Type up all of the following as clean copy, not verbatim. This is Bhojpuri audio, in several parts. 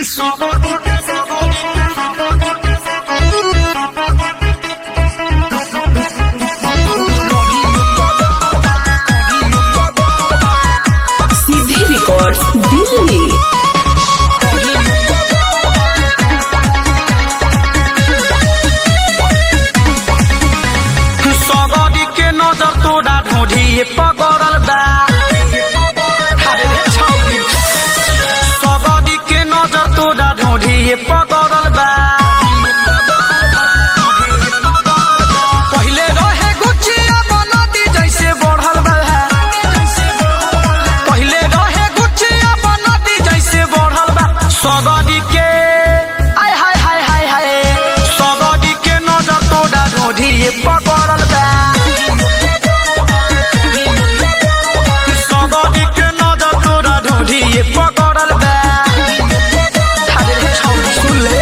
सीधी रिकॉर्ड दिल्ली। सगरी के नजर तोड़ा ढूंढिए पकड़ल बा। सगरी के नजर तोड़ा ढूंढिए पकड़ल बा। पहिले रहे गुचिया बनती जैसे बढ़ल बा। पहिले रहे गुचिया बनती जैसे बढ़ल बा। सगरी के आय हाय हाय हाय हाय सगरी के नजर तोड़ा ढूंढिए पकड़ल बा। सगरी के नजर तोड़ा ढूंढिए पकड़ल बा। सुन ले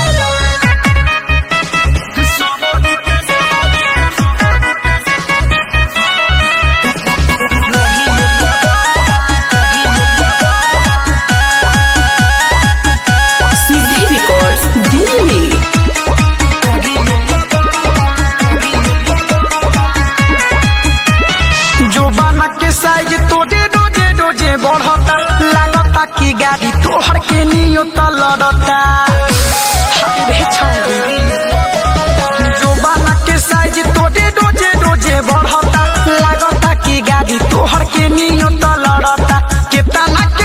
सीधी रिकॉर्ड दिल्ली। जो बना के साइज तोड़े रोजे रोजे बढ़ता। लागता की गाड़ी तोहर के नियो लड़ता। जो बना के साइज तोड़े रोजे रोजे बढ़ता। लागता की गाड़ी तोहर के नियो लड़ता। केतना के